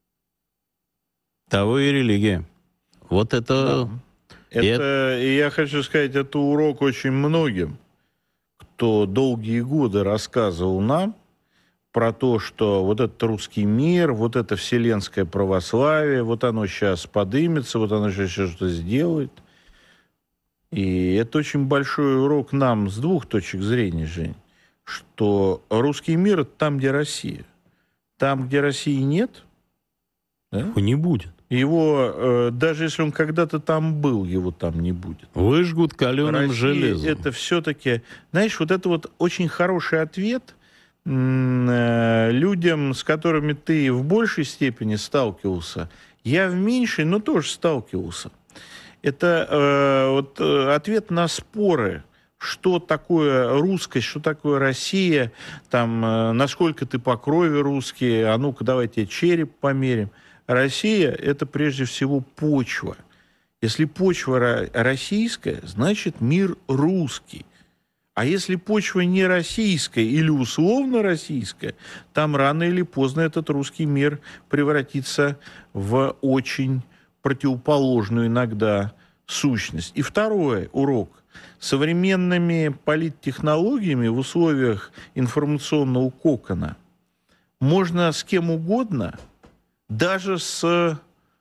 Того и религия. Вот это... Да. Это, и я хочу сказать, это урок очень многим, кто долгие годы рассказывал нам про то, что вот этот русский мир, вот это вселенское православие, вот оно сейчас подымется, вот оно сейчас что-то сделает. И это очень большой урок нам с двух точек зрения, Жень, что русский мир — это там, где Россия. Там, где России нет, да? Его не будет. Его, э, даже если он когда-то там был, его там не будет. Выжгут каленым Россия железом. Это все-таки, знаешь, вот это вот очень хороший ответ м- э, людям, с которыми ты в большей степени сталкивался. Я в меньшей, но тоже сталкивался. это э, вот, э, ответ на споры. Что такое русскость, что такое Россия, там, э, насколько ты по крови русский, а ну-ка давайте череп померим. Россия – это прежде всего почва. Если почва российская, значит мир русский. А если почва не российская или условно российская, там рано или поздно этот русский мир превратится в очень противоположную иногда сущность. И второй урок. Современными политтехнологиями в условиях информационного кокона можно с кем угодно, даже с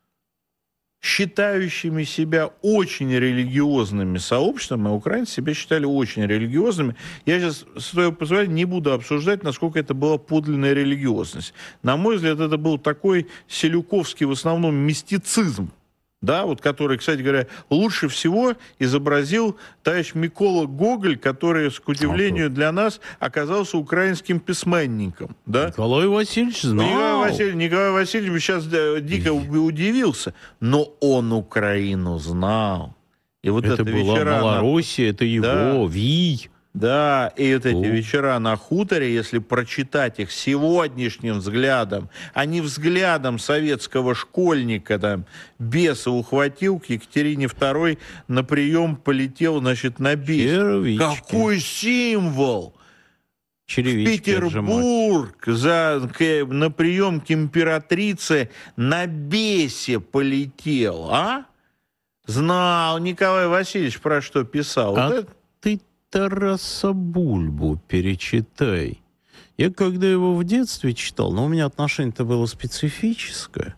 считающими себя очень религиозными сообществами, а украинцы себя считали очень религиозными. Я сейчас, с твоего позволения, не буду обсуждать, насколько это была подлинная религиозность. На мой взгляд, это был такой селюковский в основном мистицизм, да, вот который, кстати говоря, лучше всего изобразил товарищ Микола Гоголь, который, к удивлению для нас, оказался украинским письменником. Да? Николай Васильевич знал. Николай Васильевич, Николай Васильевич сейчас дико удивился, но он Украину знал. И вот это, это была Малороссия, на... это его, да. Вий. Да, и вот эти О. вечера на хуторе, если прочитать их сегодняшним взглядом, а не взглядом советского школьника, там, беса ухватил, к Екатерине второй на прием полетел, значит, на бес. Какой символ! Черевички в Петербург за, к, на прием к императрице на бесе полетел, а? Знал Николай Васильевич, про что писал. А вот это... ты Тараса Бульбу перечитай. Я когда его в детстве читал, но у меня отношение-то было специфическое,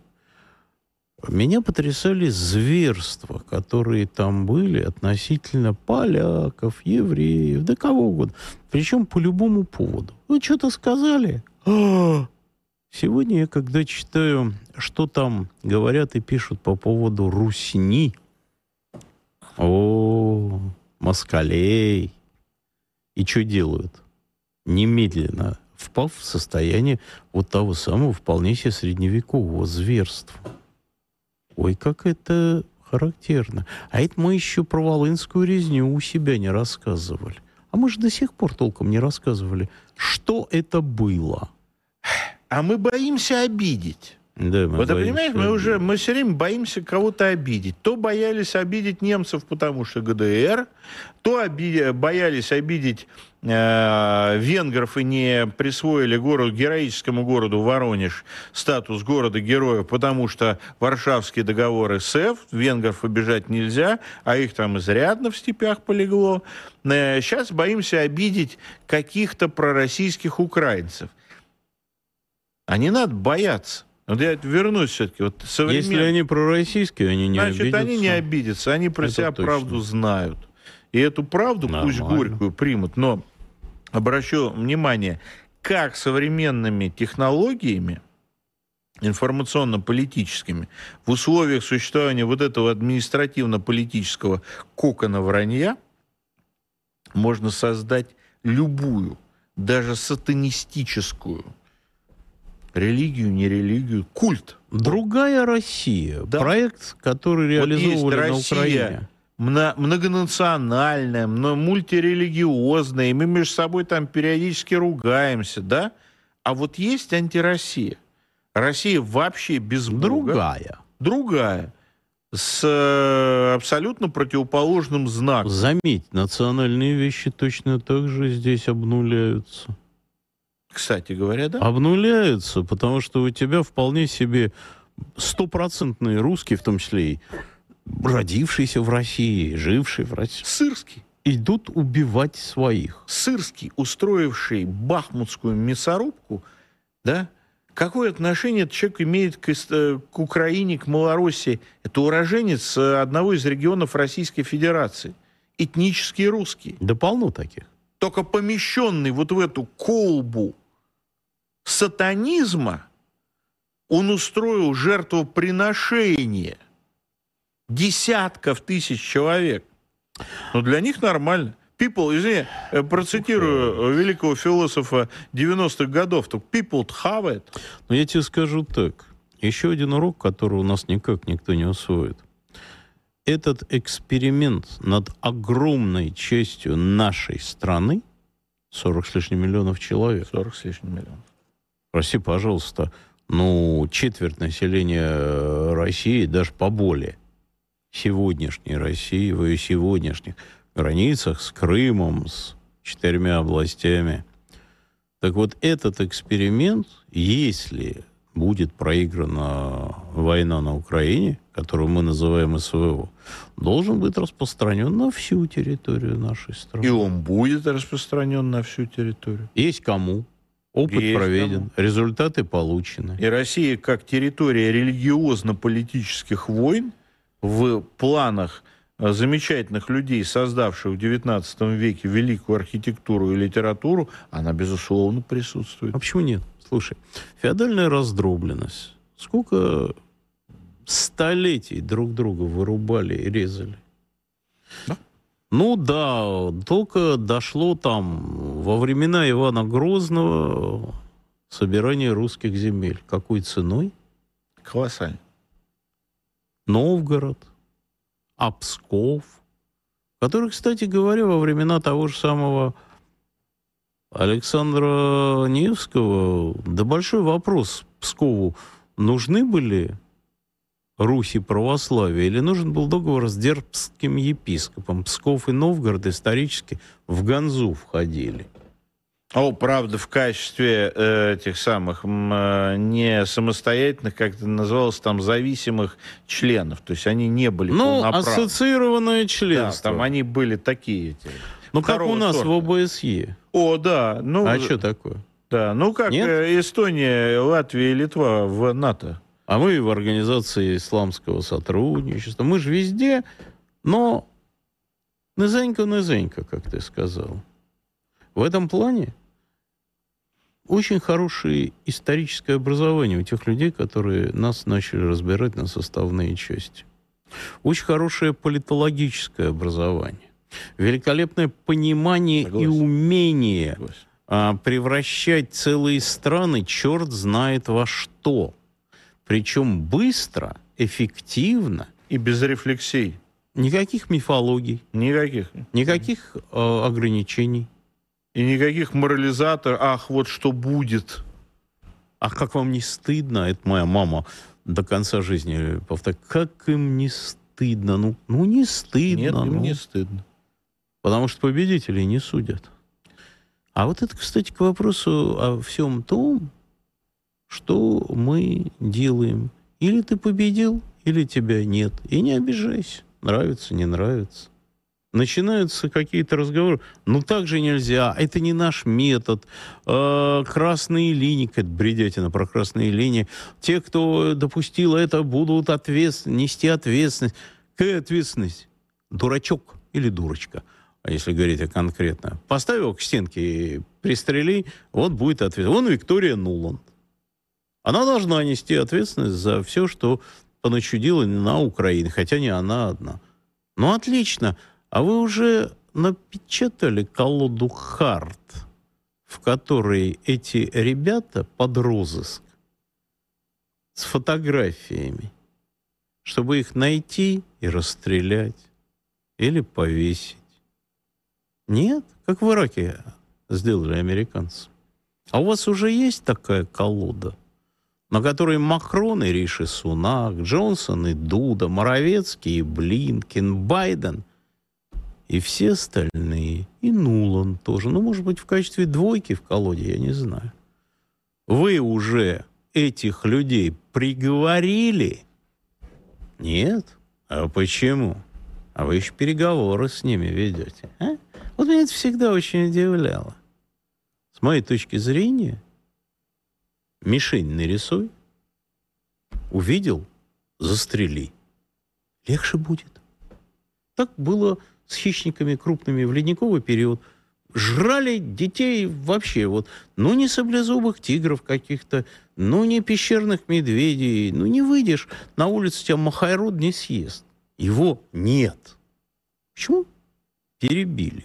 меня потрясали зверства, которые там были относительно поляков, евреев, да кого угодно. Причем по любому поводу. Вы что-то сказали? А-а-а! Сегодня я, когда читаю, что там говорят и пишут по поводу русни, о, москалей, и что делают? Немедленно впав в состояние вот того самого вполне себе средневекового зверства. Ой, как это характерно. А это мы еще про волынскую резню у себя не рассказывали. А мы же до сих пор толком не рассказывали, что это было. А мы боимся обидеть. Да, мы вот, боимся понимаешь, мы уже мы все время боимся кого-то обидеть. То боялись обидеть немцев, потому что ГДР, то оби- боялись обидеть э, венгров и не присвоили городу, героическому городу Воронеж статус города-героя, потому что Варшавский договор эс эф, венгров обижать нельзя, а их там изрядно в степях полегло. Э, сейчас боимся обидеть каких-то пророссийских украинцев. А не надо бояться. Вот я вернусь все-таки. Вот современ... Если они пророссийские, они не Значит, обидятся. они не обидятся. Они про Это себя точно. правду знают. И эту правду, Нормально. Пусть горькую, примут. Но обращу внимание, как современными технологиями, информационно-политическими, в условиях существования вот этого административно-политического кокона вранья можно создать любую, даже сатанистическую, религию, не религию, культ. Другая Россия. Да. Проект, который реализовывали вот на Украине. Многонациональная, мультирелигиозная, и мы между собой там периодически ругаемся, да? А вот есть антироссия. Россия вообще без Бога. Другая. Другая. С абсолютно противоположным знаком. Заметь, национальные вещи точно так же здесь обнуляются. Кстати говоря, да? Обнуляются, потому что у тебя вполне себе стопроцентные русские, в том числе и родившиеся в России, жившие в России. Сырский. Идут убивать своих. Сырский, устроивший бахмутскую мясорубку, да? Какое отношение этот человек имеет к, к Украине, к Малороссии? Это уроженец одного из регионов Российской Федерации. Этнический русский. Да полно таких. Только помещенный вот в эту колбу сатанизма, он устроил жертвоприношение десятков тысяч человек. Но для них нормально. People, извини, процитирую великого философа девяностых годов, то people have it. Но я тебе скажу так. Еще один урок, который у нас никак никто не усвоит. этот эксперимент над огромной частью нашей страны, сорок с лишним миллионов человек. сорок с лишним миллионов. Прости, пожалуйста, ну, четверть населения России, даже поболее, сегодняшней России, в ее сегодняшних границах с Крымом, с четырьмя областями. Так вот, этот эксперимент, если будет проиграна война на Украине, которую мы называем СВО, должен быть распространен на всю территорию нашей страны. И он будет распространен на всю территорию. Есть кому. Опыт Есть проведен, кому. результаты получены. И Россия, как территория религиозно-политических войн, в планах замечательных людей, создавших в девятнадцатом веке великую архитектуру и литературу, она, безусловно, присутствует. А почему нет? Слушай, феодальная раздробленность. Сколько столетий друг друга вырубали и резали? Да. Ну да, только дошло там во времена Ивана Грозного собирание русских земель. Какой ценой? Колоссально. Новгород, а Псков, который, кстати говоря, во времена того же самого Александра Невского, да большой вопрос Пскову, нужны были Руси православия или нужен был договор с дербцким епископом? Псков и Новгород исторически в Ганзу входили. О, правда, в качестве э, этих самых м, э, не самостоятельных, как это называлось, там, зависимых членов. То есть они не были Ну, полноправными. ассоциированное Да, членство. там они были такие. Эти, ну, как у нас сорта. в ОБСЕ. О, да. Ну, А что такое? Да, ну как э, Эстония, Латвия и Литва в НАТО. А мы в Организации исламского сотрудничества. Мы же везде, но низенько-низенько, как ты сказал. В этом плане очень хорошее историческое образование у тех людей, которые нас начали разбирать на составные части. Очень хорошее политологическое образование. Великолепное понимание Согласен. И умение а, превращать целые страны черт знает во что. Причем быстро, эффективно. И без рефлексий. Никаких мифологий. Никаких. Никаких э, ограничений. И никаких морализаторов. Ах, вот что будет. Ах, как вам не стыдно? Это моя мама до конца жизни повторяет. Как им не стыдно? Ну, ну не стыдно. Нет, им ну. не стыдно. Потому что победителей не судят. А вот это, кстати, к вопросу о всем том, что мы делаем. Или ты победил, или тебя нет. И не обижайся. Нравится, не нравится. Начинаются какие-то разговоры. Ну, так же нельзя. Это не наш метод. Э, красные линии. Какая-то бредятина про красные линии. Те, кто допустил это, будут ответ... нести ответственность. Какая ответственность? Дурачок или дурочка? А если говорить конкретно. Поставь его к стенке и пристрели, вот будет ответственность. Вон Виктория Нуланд. Она должна нести ответственность за все, что поначудила на Украине, хотя не она одна. Ну, отлично. А вы уже напечатали колоду карт, в которой эти ребята под розыск с фотографиями, чтобы их найти и расстрелять или повесить? Нет? Как в Ираке сделали американцы. А у вас уже есть такая колода, на которой Макрон и Риши Сунак, Джонсон и Дуда, Моровецкий и Блинкен, Байден и все остальные, и Нуланд тоже. Ну, может быть, в качестве двойки в колоде, я не знаю. Вы уже этих людей приговорили? Нет? А почему? А вы еще переговоры с ними ведете. А? Вот меня это всегда очень удивляло. С моей точки зрения, мишень нарисуй, увидел, застрели. Легче будет. Так было с хищниками крупными в ледниковый период. Жрали детей вообще. Вот, ну, не саблезубых тигров каких-то, ну, не пещерных медведей. Ну, не выйдешь на улицу, тебя махайрод не съест. Его нет. Почему? Перебили.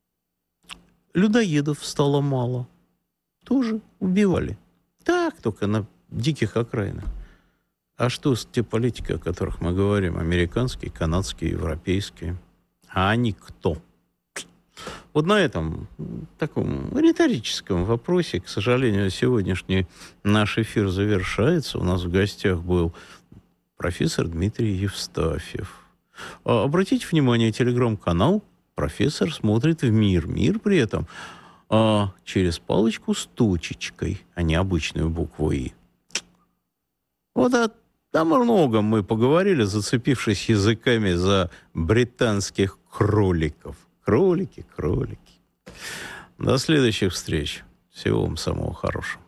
Людоедов стало мало. Тоже убивали. Так, только на диких окраинах. А что с те политики, о которых мы говорим? Американские, канадские, европейские. А они кто? Вот на этом таком риторическом вопросе, к сожалению, сегодняшний наш эфир завершается. У нас в гостях был профессор Дмитрий Евстафьев. А, обратите внимание, телеграм-канал «Профессор смотрит в мир». Мир при этом а, через палочку с точечкой, а не обычную букву «и». Вот о там о многом мы поговорили, зацепившись языками за британских кроликов. Кролики, кролики. До следующих встреч. Всего вам самого хорошего.